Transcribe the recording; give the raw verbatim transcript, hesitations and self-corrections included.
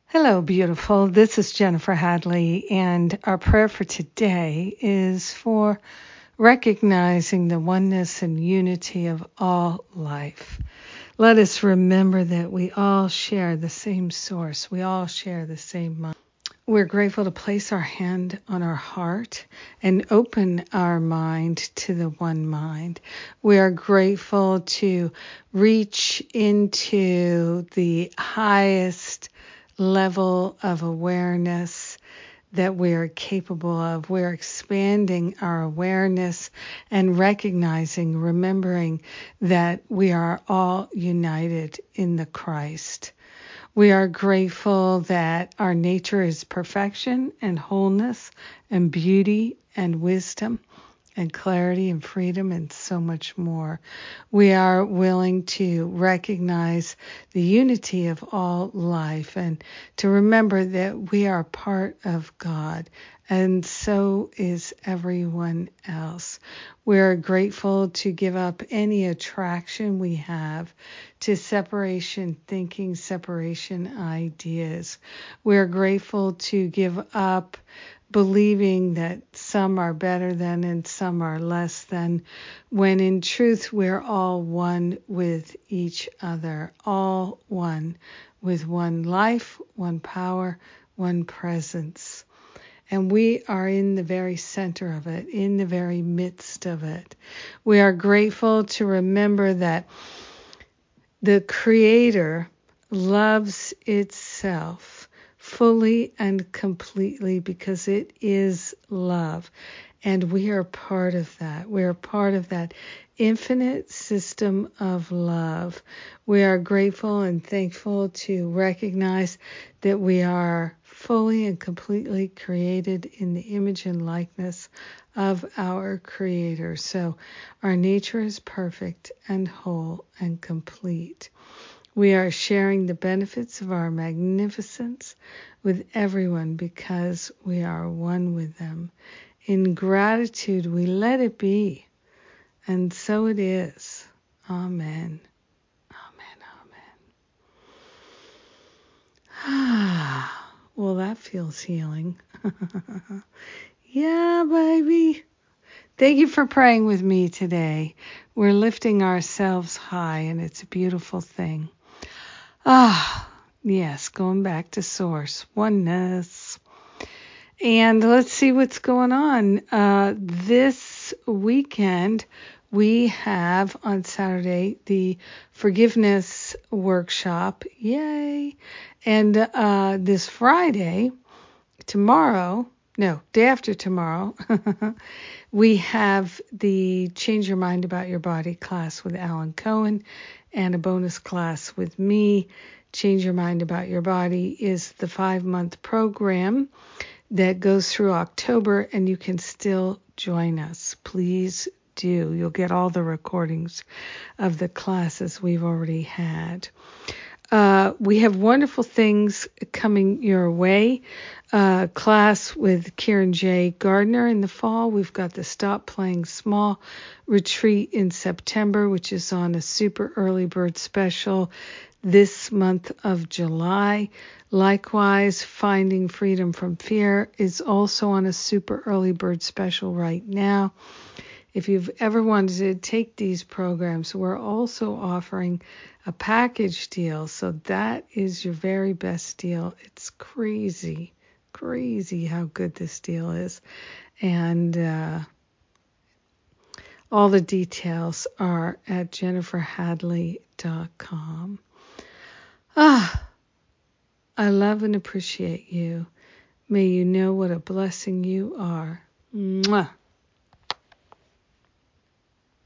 Hello, beautiful. This is Jennifer Hadley, and our prayer for today is for recognizing the oneness and unity of all life. Let us remember that we all share the same source. We all share the same mind. We're grateful to place our hand on our heart and open our mind to the one mind. We are grateful to reach into the highest level of awareness that we are capable of. We're expanding our awareness and recognizing, remembering that we are all united in the Christ. We are grateful that our nature is perfection and wholeness and beauty and wisdom and clarity and freedom and so much more. We are willing to recognize the unity of all life and to remember that we are part of God, and so is everyone else. We are grateful to give up any attraction we have to separation thinking, separation ideas. We are grateful to give up believing that some are better than and some are less than, when in truth we're all one with each other, all one with one life, one power, one presence. And we are in the very center of it, in the very midst of it. We are grateful to remember that the Creator loves itself fully and completely because it is love. And we are part of that. We are part of that infinite system of love. We are grateful and thankful to recognize that we are fully and completely created in the image and likeness of our Creator. So our nature is perfect and whole and complete. We are sharing the benefits of our magnificence with everyone because we are one with them. In gratitude, we let it be. And so it is. Amen. Amen. Amen. Well, that feels healing. Yeah, baby. Thank you for praying with me today. We're lifting ourselves high, and it's a beautiful thing. Ah, yes, going back to source, oneness. And let's see what's going on. Uh, this weekend, we have on Saturday the forgiveness workshop. Yay. And uh, this Friday, tomorrow, no, day after tomorrow, we have the Change Your Mind About Your Body class with Alan Cohen and a bonus class with me. Change Your Mind About Your Body is the five-month program that goes through October, and you can still join us. Please do. You'll get all the recordings of the classes we've already had. Uh, we have wonderful things coming your way. Uh, class with Kieran J. Gardner in the fall. We've got the Stop Playing Small retreat in September, which is on a super early bird special this month of July. Likewise, Finding Freedom from Fear is also on a super early bird special right now. If you've ever wanted to take these programs, we're also offering a package deal. So that is your very best deal. It's crazy, crazy how good this deal is. And uh, all the details are at jennifer hadley dot com. Ah, I love and appreciate you. May you know what a blessing you are. Mwah.